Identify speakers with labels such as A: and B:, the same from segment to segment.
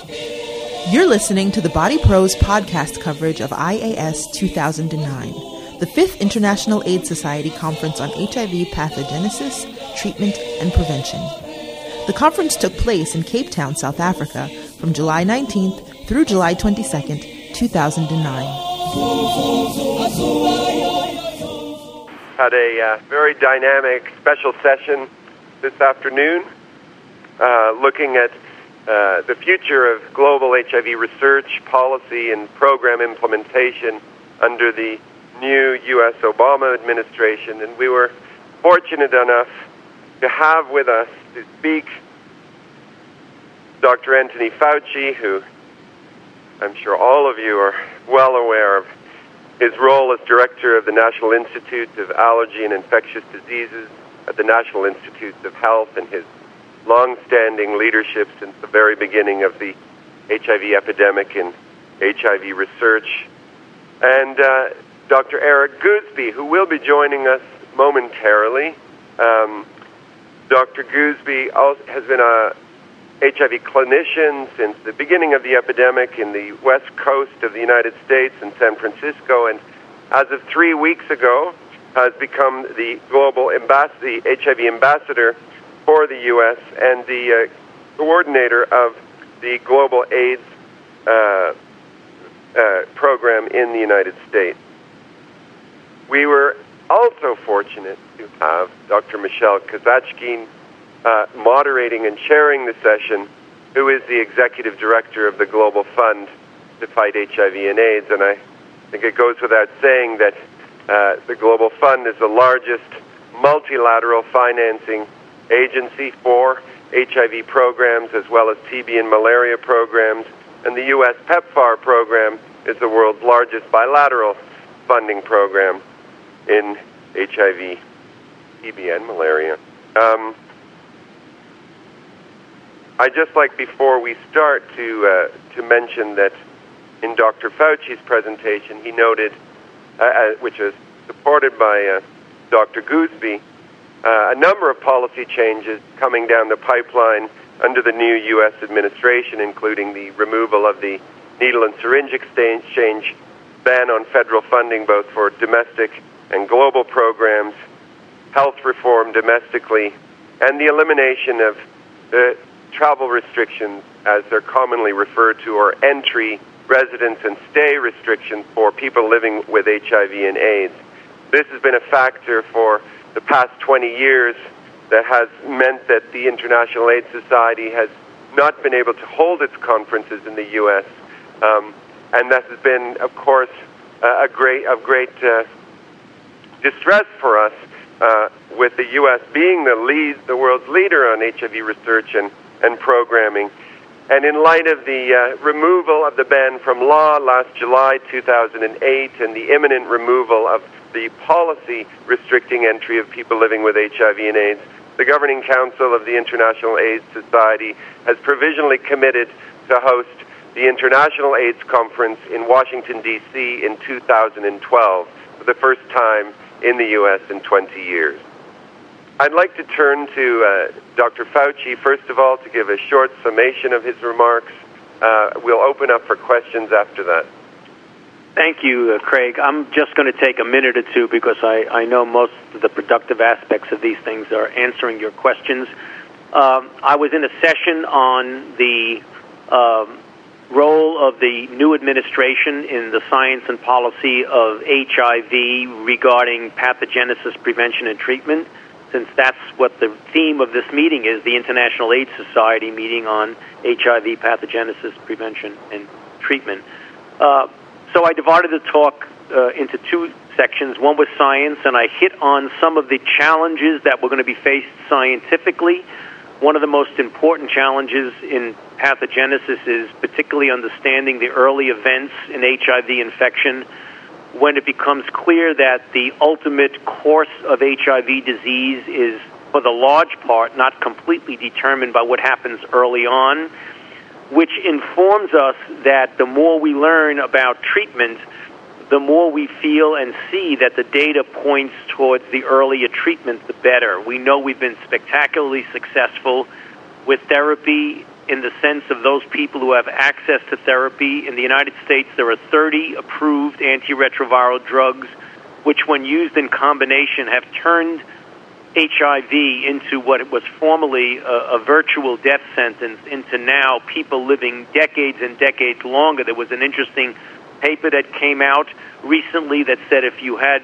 A: You're listening to the Body Pros podcast coverage of IAS 2009, the 5th International AIDS Society Conference on HIV Pathogenesis, Treatment, and Prevention. The conference took place in Cape Town, South Africa, from July 19th through July 22nd, 2009.
B: Had a very dynamic special session this afternoon looking at the future of global HIV research, policy, and program implementation under the new U.S. Obama administration. And we were fortunate enough to have with us to speak Dr. Anthony Fauci, who I'm sure all of you are well aware of his role as director of the National Institute of Allergy and Infectious Diseases at the National Institutes of Health, and his long-standing leadership since the very beginning of the HIV epidemic and HIV research. And Dr. Eric Goosby, who will be joining us momentarily. Dr. Goosby has been a HIV clinician since the beginning of the epidemic in the west coast of the United States in San Francisco, and as of 3 weeks ago has become the global the HIV ambassador for the U.S. and the coordinator of the global AIDS program in the United States. We were also fortunate to have Dr. Michelle Kazachkine moderating and chairing the session, who is the executive director of the Global Fund to Fight HIV and AIDS. And I think it goes without saying that the Global Fund is the largest multilateral financing agency for HIV programs as well as TB and malaria programs, and the U.S. PEPFAR program is the world's largest bilateral funding program in HIV, TB, and malaria. I'd just like, before we start, to mention that in Dr. Fauci's presentation, he noted, which is supported by Dr. Goosby, a number of policy changes coming down the pipeline under the new U.S. administration, including the removal of the needle and syringe exchange, ban on federal funding both for domestic and global programs, health reform domestically, and the elimination of travel restrictions, as they're commonly referred to, or entry, residence, and stay restrictions for people living with HIV and AIDS. This has been a factor for the past 20 years that has meant that the International AIDS Society has not been able to hold its conferences in the U.S., and that has been, of course, of great distress for us, with the U.S. being the world's leader on HIV research and programming. And in light of the removal of the ban from law last July 2008 and the imminent removal of the policy restricting entry of people living with HIV and AIDS, the Governing Council of the International AIDS Society has provisionally committed to host the International AIDS Conference in Washington, D.C. in 2012, for the first time in the U.S. in 20 years. I'd like to turn to Dr. Fauci, first of all, to give a short summation of his remarks. We'll open up for questions after that.
C: Thank you, Craig. I'm just going to take a minute or two because I know most of the productive aspects of these things are answering your questions. I was in a session on the role of the new administration in the science and policy of HIV regarding pathogenesis prevention and treatment, since that's what the theme of this meeting is, the International AIDS Society meeting on HIV pathogenesis prevention and treatment. So I divided the talk into two sections. One was science, and I hit on some of the challenges that were going to be faced scientifically. One of the most important challenges in pathogenesis is particularly understanding the early events in HIV infection, when it becomes clear that the ultimate course of HIV disease is, for the large part, not completely determined by what happens early on, which informs us that the more we learn about treatment, the more we feel and see that the data points towards the earlier treatment, the better. We know we've been spectacularly successful with therapy in the sense of those people who have access to therapy. In the United States, there are 30 approved antiretroviral drugs, which when used in combination have turned HIV into what was formerly a virtual death sentence into now people living decades and decades longer. There was an interesting paper that came out recently that said if you had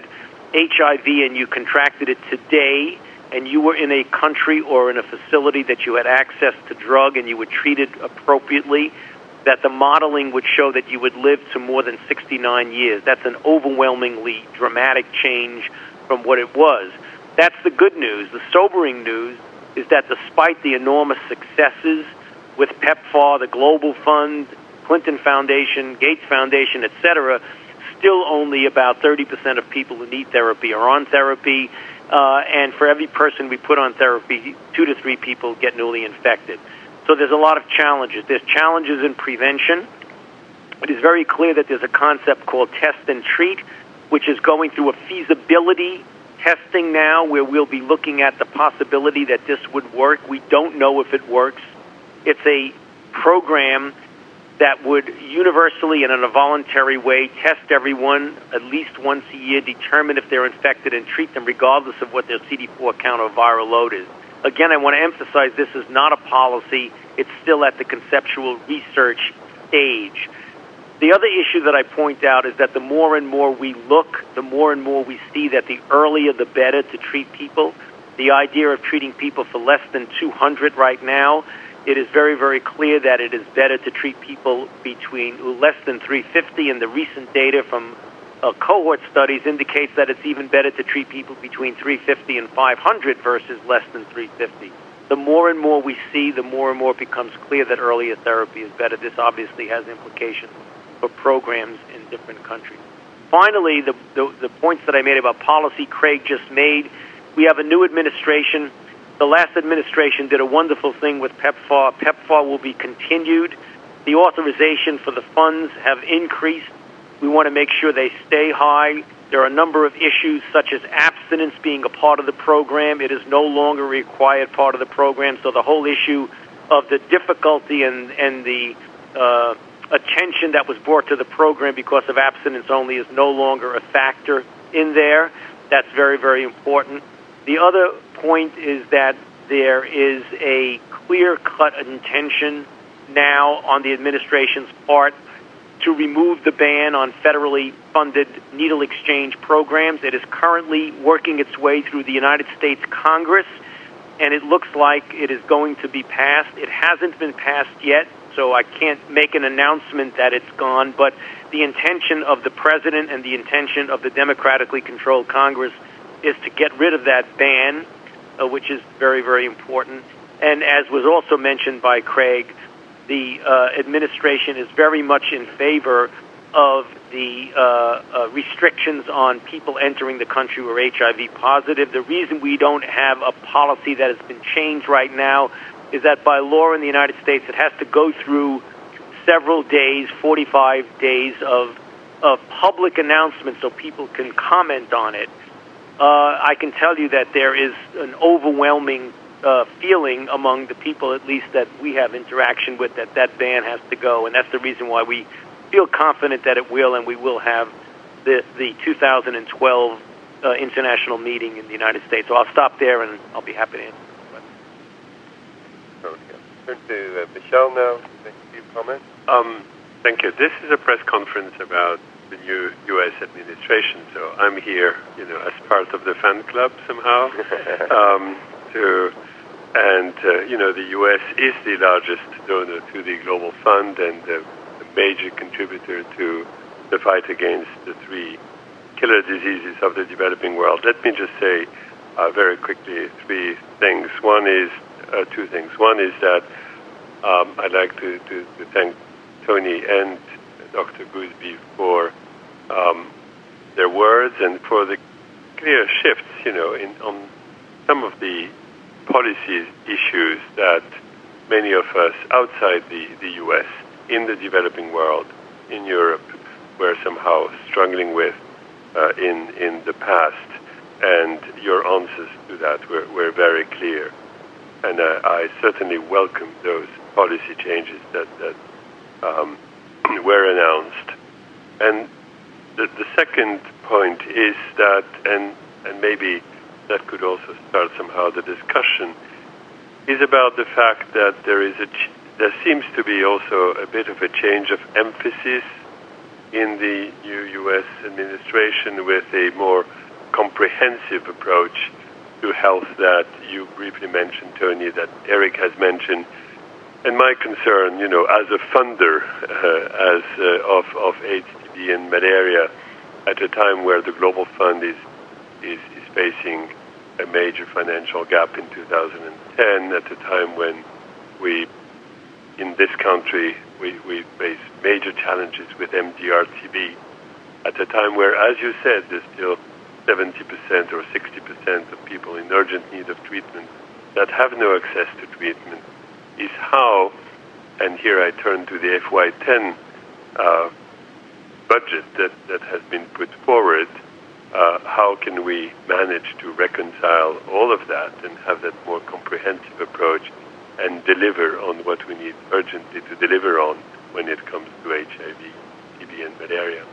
C: HIV and you contracted it today and you were in a country or in a facility that you had access to drug and you were treated appropriately, that the modeling would show that you would live to more than 69 years. That's an overwhelmingly dramatic change from what it was. That's the good news. The sobering news is that despite the enormous successes with PEPFAR, the Global Fund, Clinton Foundation, Gates Foundation, etc., still only about 30% of people who need therapy are on therapy, and for every person we put on therapy, 2 to 3 people get newly infected. So there's a lot of challenges. There's challenges in prevention. It is very clear that there's a concept called test and treat, which is going through a feasibility testing now where we'll be looking at the possibility that this would work. We don't know if it works. It's a program that would universally and in a voluntary way test everyone at least once a year, determine if they're infected, and treat them regardless of what their CD4 count or viral load is. Again, I want to emphasize this is not a policy. It's still at the conceptual research stage. The other issue that I point out is that the more and more we look, the more and more we see that the earlier the better to treat people. The idea of treating people for less than 200 right now, it is very, very clear that it is better to treat people between less than 350, and the recent data from cohort studies indicates that it's even better to treat people between 350 and 500 versus less than 350. The more and more we see, the more and more it becomes clear that earlier therapy is better. This obviously has implications for programs in different countries. Finally, the points that I made about policy, Craig just made. We have a new administration. The last administration did a wonderful thing with PEPFAR. PEPFAR will be continued. The authorization for the funds have increased. We want to make sure they stay high. There are a number of issues such as abstinence being a part of the program. It is no longer a required part of the program, so the whole issue of the difficulty and the attention that was brought to the program because of abstinence only is no longer a factor in there. That's very, very important. The other point is that there is a clear-cut intention now on the administration's part to remove the ban on federally funded needle exchange programs. It is currently working its way through the United States Congress, and it looks like it is going to be passed. It hasn't been passed yet, so I can't make an announcement that it's gone, but the intention of the president and the intention of the democratically controlled Congress is to get rid of that ban, which is very, very important. And as was also mentioned by Craig, the administration is very much in favor of the restrictions on people entering the country who are HIV positive. The reason we don't have a policy that has been changed right now is that by law in the United States, it has to go through several days, 45 days of public announcements so people can comment on it. I can tell you that there is an overwhelming feeling among the people, at least that we have interaction with, that that ban has to go, and that's the reason why we feel confident that it will, and we will have the 2012 international meeting in the United States. So I'll stop there, and I'll be happy to answer questions.
B: Okay. Turn to Michelle now. Thank you for your comment.
D: Thank you. This is a press conference about the new U.S. administration, so I'm here, as part of the fan club somehow. The U.S. is the largest donor to the Global Fund and a major contributor to the fight against the 3 killer diseases of the developing world. Let me just say very quickly 3 things. Two things. One is that I'd like to thank Tony and Dr. Goosby for their words and for the clear shifts, on some of the policy issues that many of us outside the U.S., in the developing world, in Europe, were somehow struggling with in the past. And your answers to that were very clear. And I certainly welcome those policy changes that were announced. And the second point is that, and maybe that could also start somehow the discussion, is about the fact that there seems to be also a bit of a change of emphasis in the new U.S. administration with a more comprehensive approach to health that you briefly mentioned, Tony, that Eric has mentioned. And my concern, as a funder of AIDS, TB, and malaria, at a time where the Global Fund is facing a major financial gap in 2010, at a time when we, in this country, we face major challenges with MDR-TB, at a time where, as you said, there's still 70% or 60% of people in urgent need of treatment that have no access to treatment, is how, and here I turn to the FY10 budget that has been put forward, how can we manage to reconcile all of that and have that more comprehensive approach and deliver on what we need urgently to deliver on when it comes to HIV, TB, and malaria?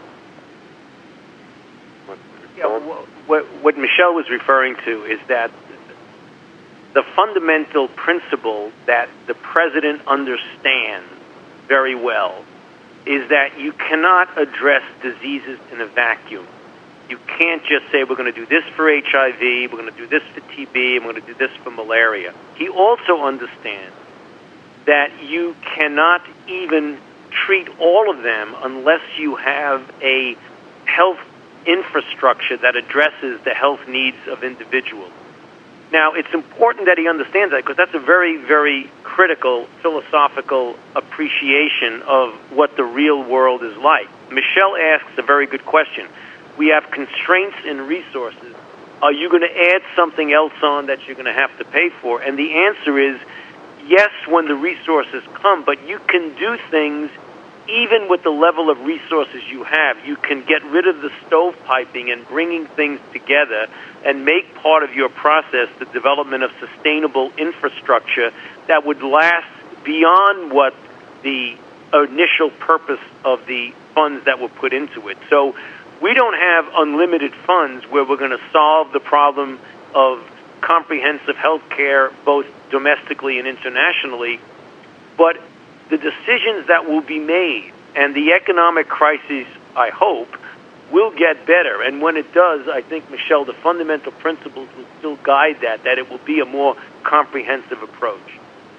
C: What Michel was referring to is that the fundamental principle that the president understands very well is that you cannot address diseases in a vacuum. You can't just say, we're going to do this for HIV, we're going to do this for TB, and we're going to do this for malaria. He also understands that you cannot even treat all of them unless you have a health infrastructure that addresses the health needs of individuals. Now, it's important that he understands that because that's a very, very critical philosophical appreciation of what the real world is like. Michel asks a very good question. We have constraints in resources. Are you going to add something else on that you're going to have to pay for? And the answer is yes when the resources come, but you can do things even with the level of resources you have. You can get rid of the stovepiping and bringing things together and make part of your process the development of sustainable infrastructure that would last beyond what the initial purpose of the funds that were put into it. So we don't have unlimited funds where we're going to solve the problem of comprehensive health care both domestically and internationally, but the decisions that will be made and the economic crisis, I hope, will get better. And when it does, I think, Michel, the fundamental principles will still guide that it will be a more comprehensive approach.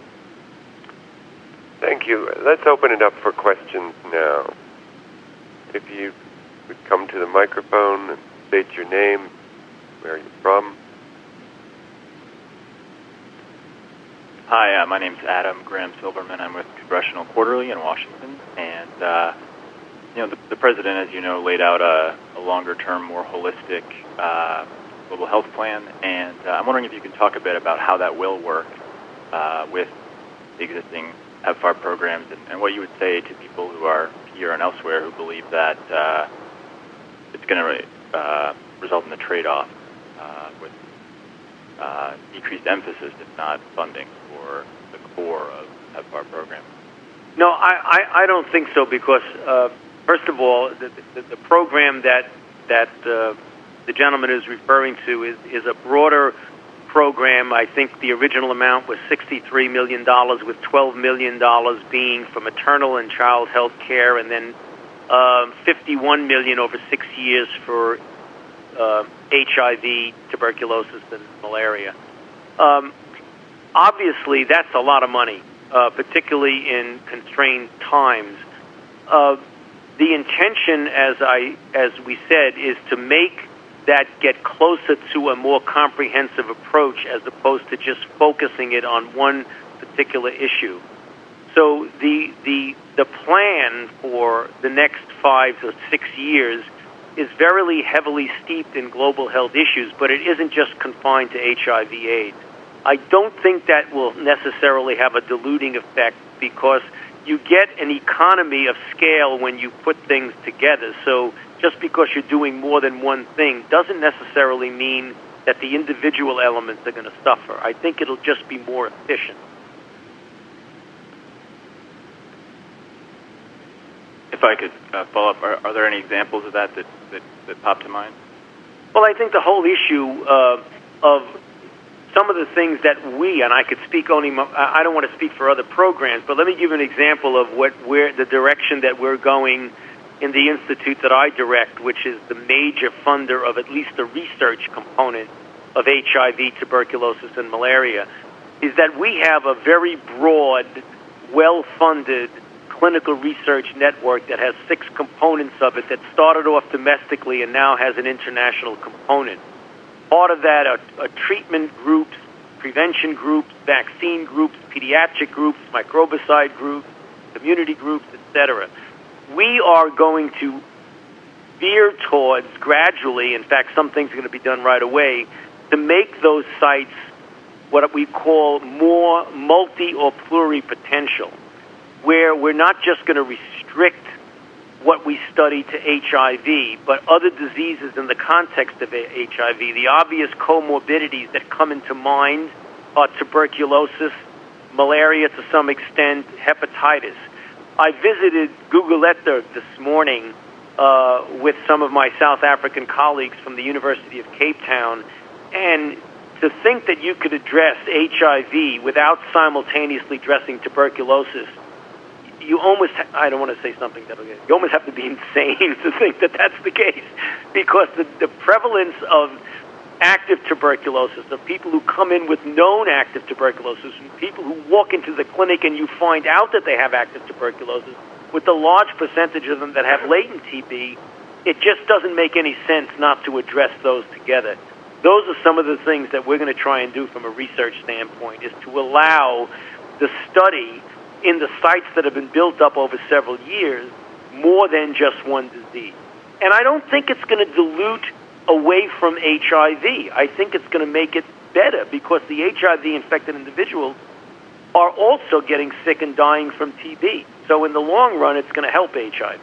B: Thank you. Let's open it up for questions now. If you would come to the microphone and state your name, where are you from?
E: Hi, my name's Adam Graham Silverman. I'm with Congressional Quarterly in Washington, and the president, as you know, laid out a longer-term, more holistic global health plan, and I'm wondering if you can talk a bit about how that will work with the existing PEPFAR programs, and what you would say to people who are here and elsewhere who believe that it's going to result in a trade-off with decreased emphasis, if not funding, for the core of PEPFAR program.
C: No, I don't think so, because first of all, the program that the gentleman is referring to is a broader program. I think the original amount was $63 million, with $12 million being for maternal and child health care, and then $51 million over 6 years for HIV, tuberculosis, and malaria. Obviously, that's a lot of money, particularly in constrained times. The intention, as we said, is to make that get closer to a more comprehensive approach as opposed to just focusing it on one particular issue. So the plan for the next 5 or 6 years is very heavily steeped in global health issues, but it isn't just confined to HIV/AIDS. I don't think that will necessarily have a diluting effect, because you get an economy of scale when you put things together. So just because you're doing more than one thing doesn't necessarily mean that the individual elements are going to suffer. I think it'll just be more efficient.
E: if I could follow up, are there any examples of that pop to mind?
C: Well, I think the whole issue of some of the things that we, and I could speak only, I don't want to speak for other programs, but let me give you an example of where the direction that we're going in the institute that I direct, which is the major funder of at least the research component of HIV, tuberculosis, and malaria, is that we have a very broad, well-funded clinical research network that has 6 components of it that started off domestically and now has an international component. Part of that are treatment groups, prevention groups, vaccine groups, pediatric groups, microbicide groups, community groups, etc. We are going to veer towards gradually, in fact, some things are going to be done right away, to make those sites what we call more multi- or pluripotential, where we're not just going to restrict what we study to HIV, but other diseases in the context of HIV. The obvious comorbidities that come into mind are tuberculosis, malaria to some extent, hepatitis. I visited Guguletu this morning with some of my South African colleagues from the University of Cape Town, and to think that you could address HIV without simultaneously addressing tuberculosis, you almost, I don't want to say something that you almost have to be insane to think that that's the case, because the prevalence of active tuberculosis, of people who come in with known active tuberculosis, and people who walk into the clinic and you find out that they have active tuberculosis, with the large percentage of them that have latent TB, it just doesn't make any sense not to address those together. Those are some of the things that we're going to try and do from a research standpoint, is to allow the study in the sites that have been built up over several years more than just one disease. And I don't think it's going to dilute away from HIV. I think it's going to make it better, because the HIV-infected individuals are also getting sick and dying from TB. So in the long run, it's going to help HIV.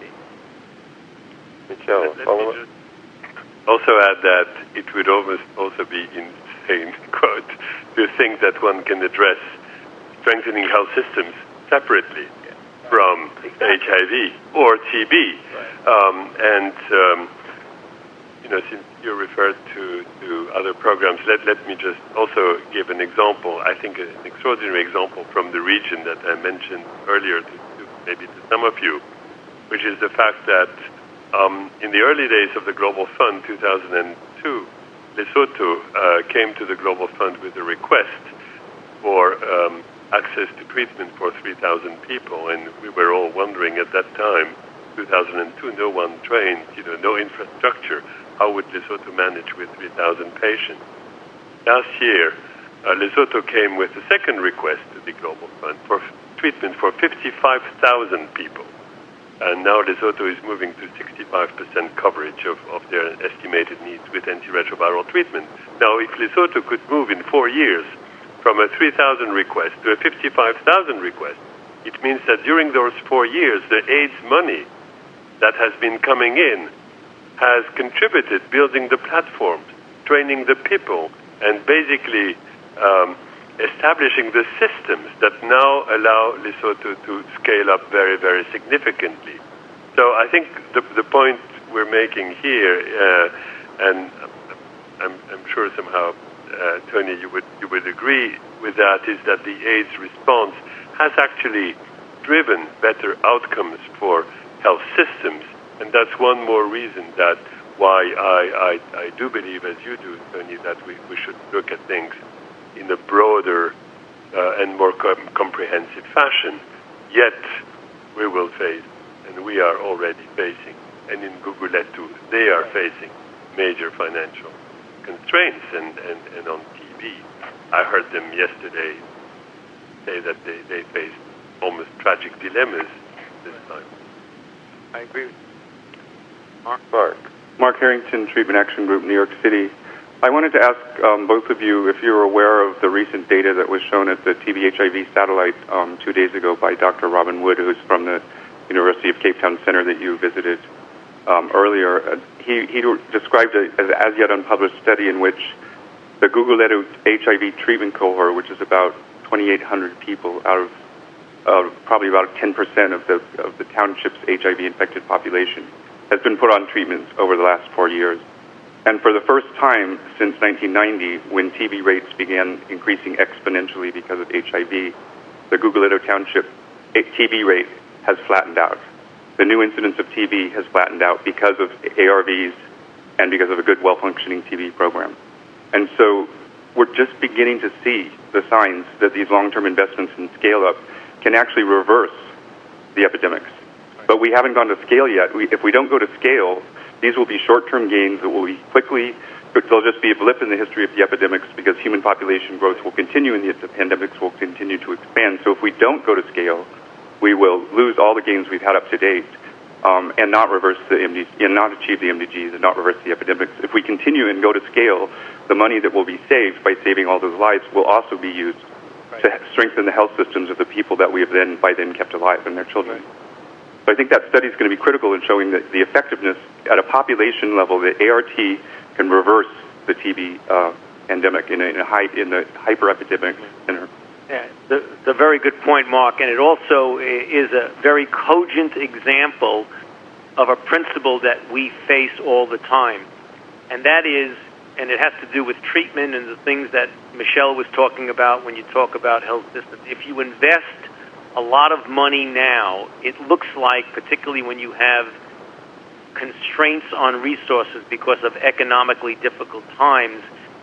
B: Michelle, follow up?
D: Also add that it would almost also be insane, quote, to think that one can address strengthening health systems separately from HIV or TB. Since you referred to other programs, let me just also give an example. I think an extraordinary example from the region that I mentioned earlier, maybe to some of you, which is the fact that in the early days of the Global Fund, 2002, Lesotho came to the Global Fund with a request for access to treatment for 3,000 people, and we were all wondering at that time, 2002, no one trained, no infrastructure. How would Lesotho manage with 3,000 patients? Last year, Lesotho came with a second request to the Global Fund for treatment for 55,000 people. And now Lesotho is moving to 65% coverage of their estimated needs with antiretroviral treatment. Now, if Lesotho could move in 4 years from a 3,000 request to a 55,000 request, it means that during those 4 years, the AIDS money that has been coming in has contributed building the platforms, training the people, and basically establishing the systems that now allow Lesotho to scale up very, very significantly. So I think the point we're making here, and I'm sure somehow, Tony, you would agree with that, is that the AIDS response has actually driven better outcomes for health systems. And that's one more reason that why I do believe, as you do, Tony, that we should look at things in a broader and more comprehensive fashion. Yet we will face, and we are already facing, and in Guguletu, they are facing major financial constraints. And on TV, I heard them yesterday say that they face almost tragic dilemmas this time.
C: I agree with you.
F: Mark Harrington, Treatment Action Group, New York City. I wanted to ask both of you if you're aware of the recent data that was shown at the TB-HIV satellite 2 days ago by Dr. Robin Wood, who's from the University of Cape Town Center that you visited earlier. He described it as an as-yet unpublished study in which the Guguletu HIV treatment cohort, which is about 2,800 people out of probably about 10% of the township's HIV-infected population, has been put on treatments over the last 4 years. And for the first time since 1990, when TB rates began increasing exponentially because of HIV, the Guguleto Township TB rate has flattened out. The new incidence of TB has flattened out because of ARVs and because of a good, well-functioning TB program. And so we're just beginning to see the signs that these long-term investments in scale-up can actually reverse the epidemics. But we haven't gone to scale yet. If we don't go to scale, these will be short-term gains that will be quickly, they'll just be a blip in the history of the epidemics because human population growth will continue and the pandemics will continue to expand. So if we don't go to scale, we will lose all the gains we've had up to date and not reverse the MDGs, and not achieve the MDGs and not reverse the epidemics. If we continue and go to scale, the money that will be saved by saving all those lives will also be used to strengthen the health systems of the people that we have by then kept alive and their children. So I think that study is going to be critical in showing that the effectiveness at a population level, that ART can reverse the TB pandemic in the hyper-epidemic center.
C: Yeah, it's a very good point, Mark, and it also is a very cogent example of a principle that we face all the time, and that is, and it has to do with treatment and the things that Michelle was talking about when you talk about health systems. If you invest a lot of money now, it looks like, particularly when you have constraints on resources because of economically difficult times,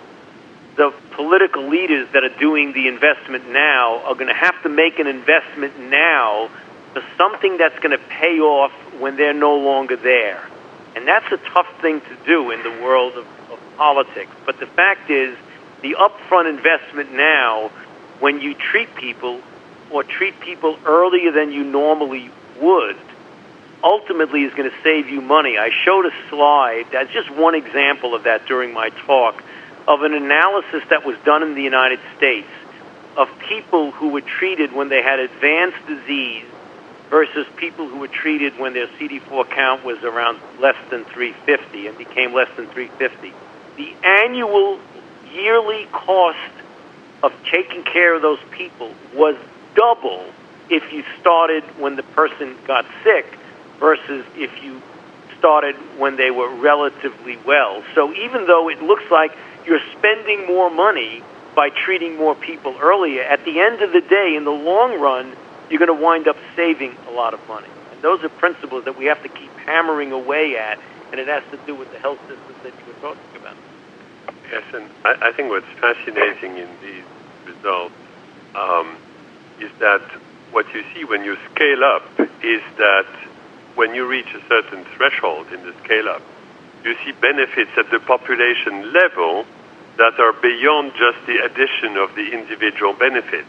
C: the political leaders that are doing the investment now are going to have to make an investment now for something that's going to pay off when they're no longer there. And that's a tough thing to do in the world of politics. But the fact is, the upfront investment now, when you treat people or treat people earlier than you normally would, ultimately is going to save you money. I showed a slide, that's just one example of that during my talk, of an analysis that was done in the United States of people who were treated when they had advanced disease versus people who were treated when their CD4 count was around less than 350 and became less than 350. The annual yearly cost of taking care of those people was double if you started when the person got sick versus if you started when they were relatively well. So even though it looks like you're spending more money by treating more people earlier, at the end of the day, in the long run, you're going to wind up saving a lot of money. And those are principles that we have to keep hammering away at, and it has to do with the health systems that you were talking about.
D: Yes, and I think what's fascinating in these results is that what you see when you scale up is that when you reach a certain threshold in the scale-up, you see benefits at the population level that are beyond just the addition of the individual benefits.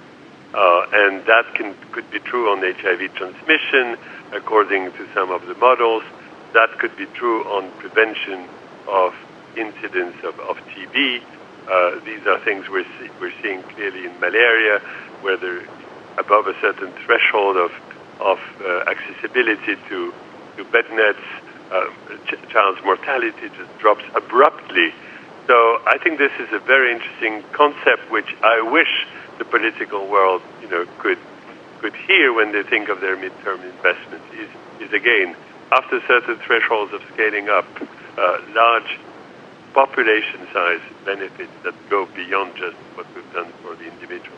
D: And that could be true on HIV transmission, according to some of the models. That could be true on prevention of incidence of TB. These are things we're seeing clearly in malaria, where they're above a certain threshold of accessibility to bed nets, child's mortality just drops abruptly. So I think this is a very interesting concept, which I wish the political world, could hear when they think of their midterm investments. Is again, after certain thresholds of scaling up, large population size benefits that go beyond just what we've done for the individual.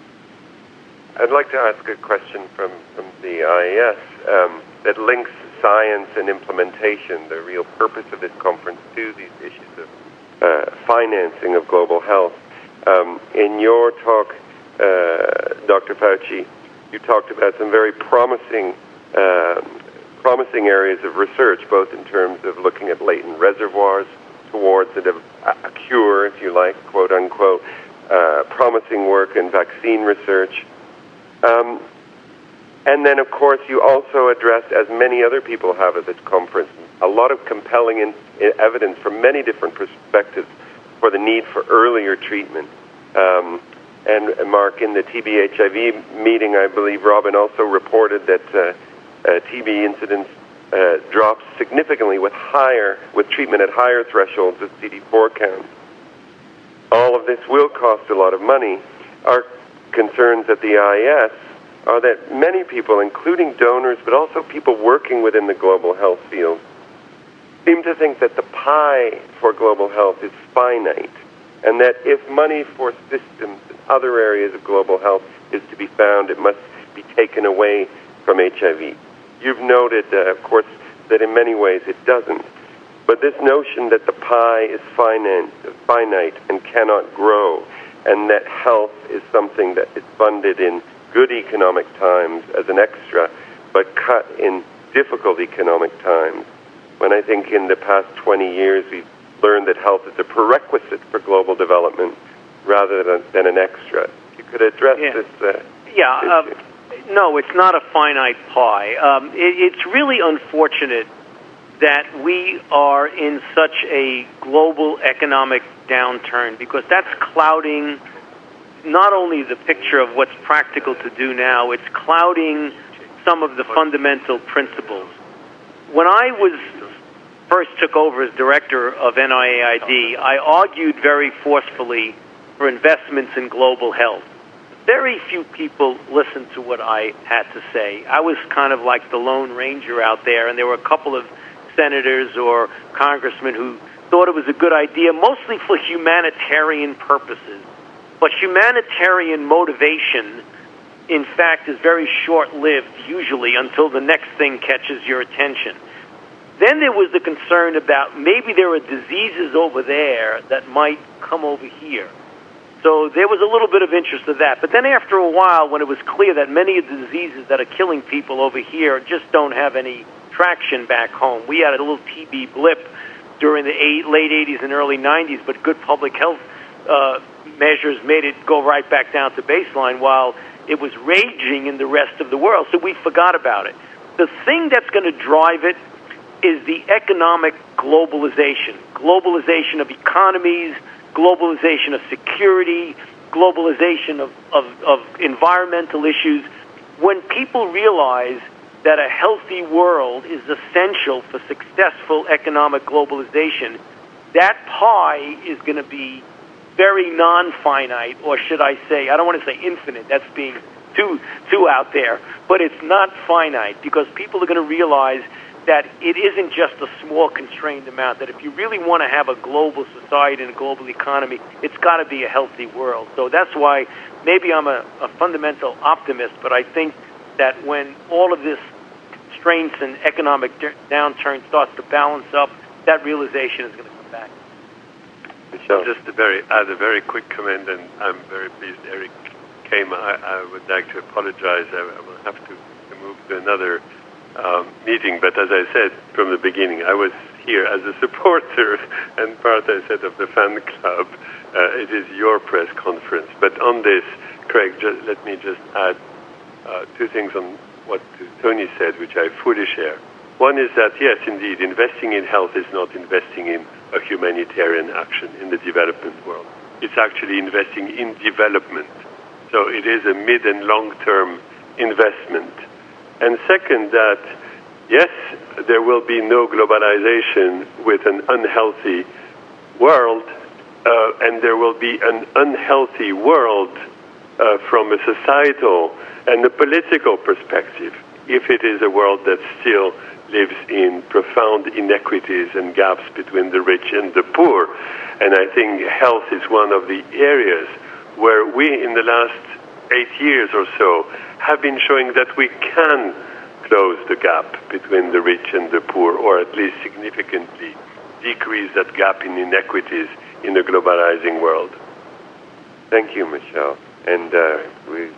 B: I'd like to ask a question from the IAS that links science and implementation, the real purpose of this conference, to these issues of financing of global health. In your talk, Dr. Fauci, you talked about some very promising areas of research, both in terms of looking at latent reservoirs towards a cure, if you like, quote unquote, promising work in vaccine research. And then, of course, you also addressed, as many other people have at this conference, a lot of compelling evidence from many different perspectives for the need for earlier treatment. And Mark, in the TB-HIV meeting, I believe Robin also reported that TB incidence drops significantly with treatment at higher thresholds of CD4 count. All of this will cost a lot of money. Our concerns at the IAS are that many people, including donors, but also people working within the global health field, seem to think that the pie for global health is finite, and that if money for systems and other areas of global health is to be found, it must be taken away from HIV. You've noted, of course, that in many ways it doesn't. But this notion that the pie is finite and cannot grow, and that health is something that is funded in good economic times as an extra, but cut in difficult economic times, when I think in the past 20 years we've learned that health is a prerequisite for global development rather than an extra. If you could address this issue.
C: No, it's not a finite pie. It's really unfortunate that we are in such a global economic downturn, because that's clouding not only the picture of what's practical to do now, it's clouding some of the fundamental principles. When I first took over as director of NIAID, I argued very forcefully for investments in global health. Very few people listened to what I had to say. I was kind of like the Lone Ranger out there, and there were a couple of senators or congressmen who thought it was a good idea, mostly for humanitarian purposes. But humanitarian motivation, in fact, is very short-lived, usually, until the next thing catches your attention. Then there was the concern about maybe there are diseases over there that might come over here. So there was a little bit of interest in that. But then after a while, when it was clear that many of the diseases that are killing people over here just don't have any traction back home. We had a little TB blip during the late 80s and early 90s, but good public health measures made it go right back down to baseline while it was raging in the rest of the world. So we forgot about it. The thing that's going to drive it is the economic globalization of economies, globalization of security, globalization of environmental issues. When people realize that a healthy world is essential for successful economic globalization, that pie is going to be very non-finite, or should I say, I don't want to say infinite, that's being too out there, but it's not finite, because people are going to realize that it isn't just a small constrained amount, that if you really want to have a global society and a global economy, it's got to be a healthy world. So that's why maybe I'm a fundamental optimist, but I think that when all of this constraints and economic downturn starts to balance up, that realization is going to come back.
D: Just to add a very quick comment, and I'm very pleased Eric came. I would like to apologize. I will have to move to another meeting, but as I said from the beginning, I was here as a supporter and part, I said, of the fan club. It is your press conference. But on this, Craig, let me just add two things on what Tony said, which I fully share. One is that, yes, indeed, investing in health is not investing in a humanitarian action in the development world. It's actually investing in development. So it is a mid- and long-term investment. And second, that, yes, there will be no globalization with an unhealthy world, and there will be an unhealthy world from a societal and a political perspective, if it is a world that still lives in profound inequities and gaps between the rich and the poor. And I think health is one of the areas where we, in the last 8 years or so, have been showing that we can close the gap between the rich and the poor, or at least significantly decrease that gap in inequities in a globalizing world.
B: Thank you, Michel. And we'll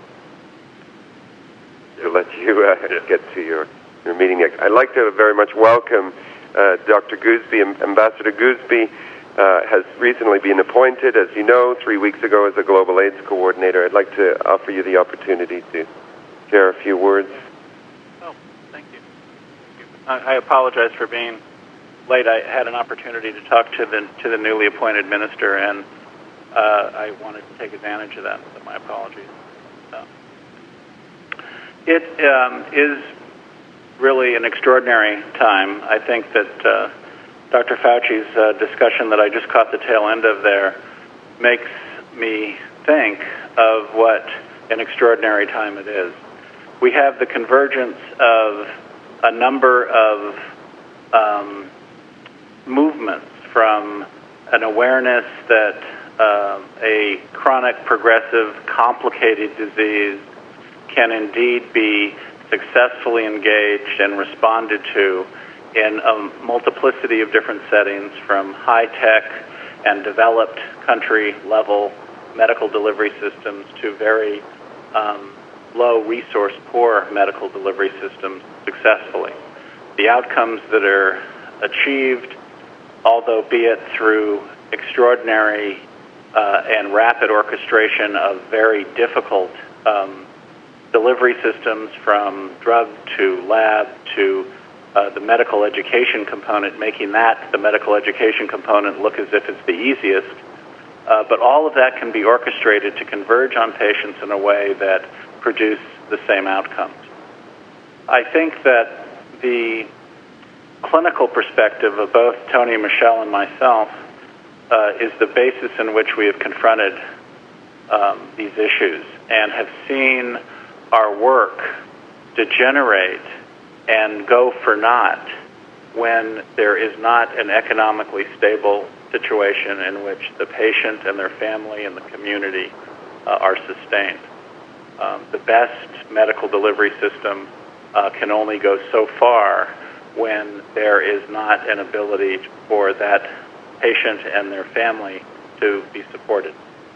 B: let you get to your meeting. I'd like to very much welcome Dr. Goosby. Ambassador Goosby has recently been appointed, as you know, 3 weeks ago as a Global AIDS Coordinator. I'd like to offer you the opportunity to share a few words.
G: Oh, thank you. I apologize for being late. I had an opportunity to talk to the newly appointed minister, and I wanted to take advantage of that, so my apologies. It is really an extraordinary time. I think that Dr. Fauci's discussion that I just caught the tail end of there makes me think of what an extraordinary time it is. we have the convergence of a number of movements from an awareness that a chronic, progressive, complicated disease can indeed be successfully engaged and responded to in a multiplicity of different settings, from high-tech and developed country-level medical delivery systems to very low-resource, poor medical delivery systems successfully. The outcomes that are achieved, although be it through extraordinary and rapid orchestration of very difficult delivery systems, from drug to lab to the medical education component, making that the medical education component look as if it's the easiest. But all of that can be orchestrated to converge on patients in a way that produce the same outcomes. I think that the clinical perspective of both Tony, Michelle, and myself is the basis in which we have confronted these issues and have seen our work degenerate and go for naught when there is not an economically stable situation in which the patient and their family and the community are sustained. The best medical delivery system can only go so far when there is not an ability for that patient and their family to be supported.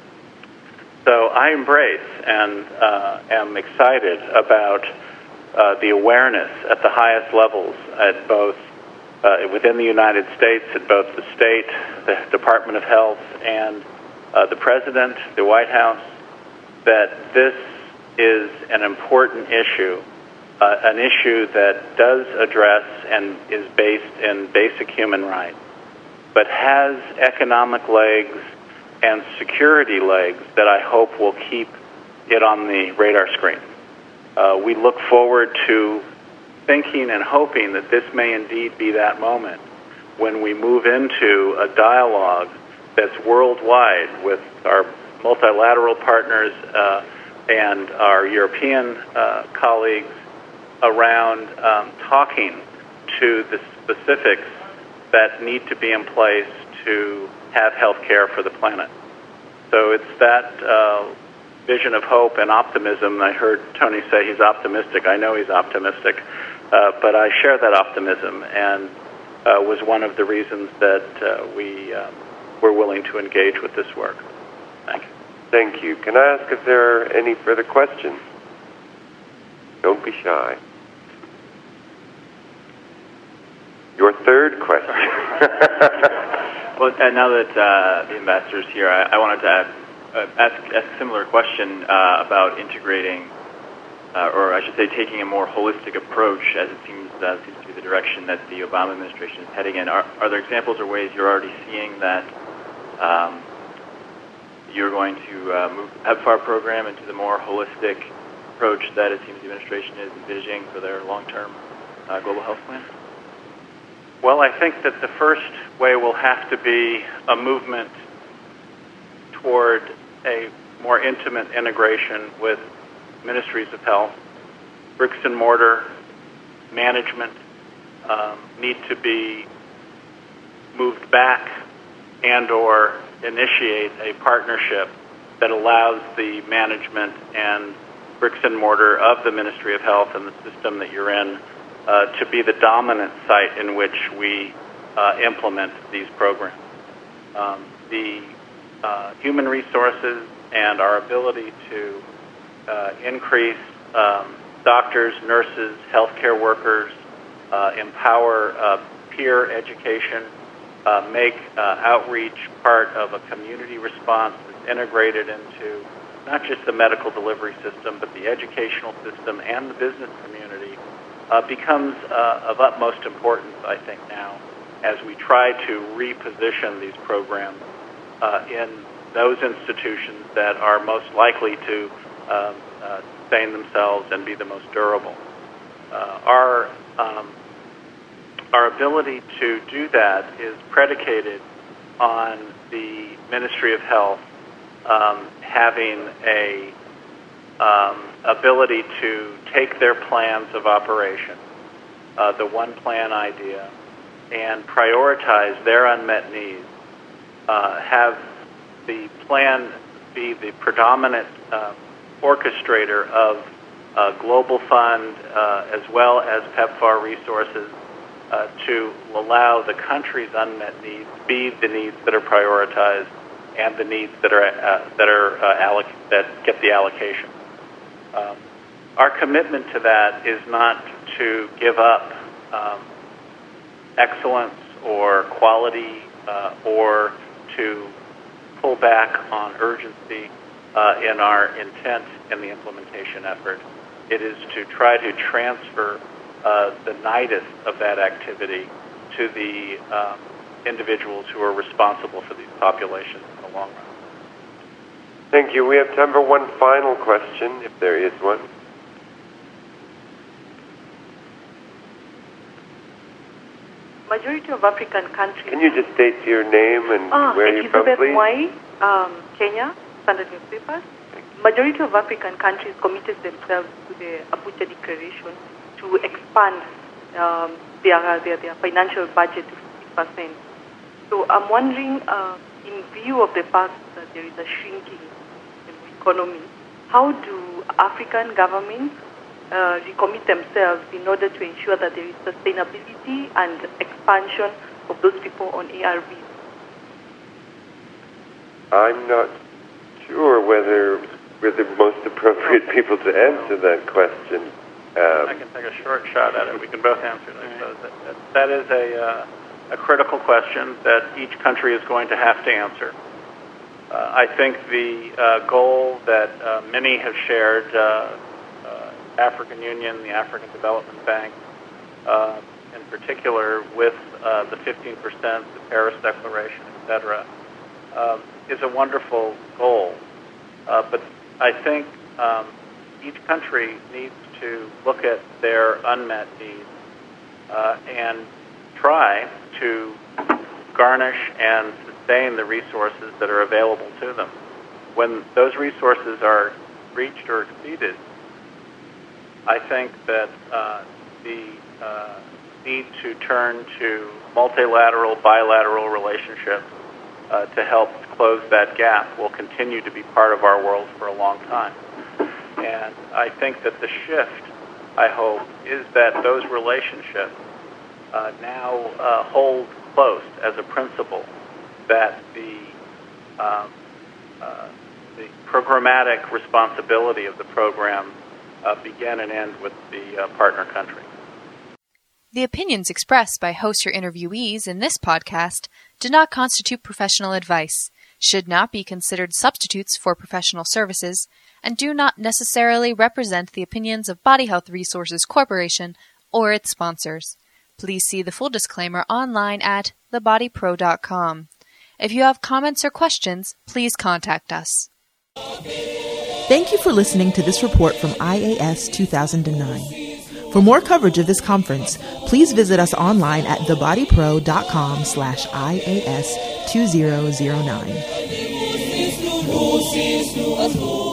G: So I embrace and am excited about the awareness at the highest levels at both within the United States, at both the state, the Department of Health, and the President, the White House, that this is an important issue, an issue that does address and is based in basic human rights, but has economic legs and security legs that I hope will keep it on the radar screen. We look forward to thinking and hoping that this may indeed be that moment when we move into a dialogue that's worldwide with our multilateral partners and our European colleagues around talking to the specifics that need to be in place to have health care for the planet. So it's that vision of hope and optimism. I heard Tony say he's optimistic. I know he's optimistic, but I share that optimism, and was one of the reasons that we were willing to engage with this work. Thank you.
B: Thank you. Can I ask if there are any further questions? Don't be shy. Your third question.
E: Well, now that the ambassador's here, I wanted to ask a similar question about integrating, or I should say taking a more holistic approach, as it seems to be the direction that the Obama administration is heading in. Are there examples or ways you're already seeing that you're going to move the PEPFAR program into the more holistic approach that it seems the administration is envisioning for their long-term global health plan?
G: Well, I think that the first way will have to be a movement toward a more intimate integration with ministries of health. Bricks and mortar management need to be moved back and or initiate a partnership that allows the management and bricks and mortar of the Ministry of Health and the system that you're in to be the dominant site in which we implement these programs. The human resources and our ability to increase doctors, nurses, healthcare workers, empower peer education, make outreach part of a community response that's integrated into not just the medical delivery system, but the educational system and the business community becomes of utmost importance, I think, now, as we try to reposition these programs in those institutions that are most likely to sustain themselves and be the most durable. Our ability to do that is predicated on the Ministry of Health having a ability to take their plans of operation, the one plan idea, and prioritize their unmet needs, have the plan be the predominant orchestrator of Global Fund as well as PEPFAR resources to allow the country's unmet needs be the needs that are prioritized and the needs that get the allocation. Our commitment to that is not to give up excellence or quality or to pull back on urgency in our intent in the implementation effort. It is to try to transfer the nidus of that activity to the individuals who are responsible for these populations in the long run.
B: Thank you. We have time for one final question, if there is one.
H: Majority of African countries...
B: Can you just state your name and where you're from, please?
H: Elizabeth Mwai, Kenya, Standard Newspapers. Majority of African countries committed themselves to the Abuja Declaration to expand their financial budget to 50%. So I'm wondering, in view of the fact that there is a shrinking economy, how do African governments recommit themselves in order to ensure that there is sustainability and expansion of those people on ARVs?
B: I'm not sure whether we're the most appropriate people to answer that question.
G: I can take a short shot at it. We can both answer it, I suppose. That is a critical question that each country is going to have to answer. I think the goal that many have shared, African Union, the African Development Bank, in particular with the 15%, the Paris Declaration, etc., is a wonderful goal. But I think each country needs to look at their unmet needs and try to garnish and sustain the resources that are available to them. When those resources are reached or exceeded, I think that the need to turn to multilateral, bilateral relationships to help close that gap will continue to be part of our world for a long time. And I think that the shift, I hope, is that those relationships now hold close as a principle that the programmatic responsibility of the program begin and end with the partner country.
I: The opinions expressed by host or interviewees in this podcast do not constitute professional advice, should not be considered substitutes for professional services, and do not necessarily represent the opinions of Body Health Resources Corporation or its sponsors. Please see the full disclaimer online at thebodypro.com. If you have comments or questions, please contact us.
A: Thank you for listening to this report from IAS 2009. For more coverage of this conference, please visit us online at thebodypro.com/IAS 2009.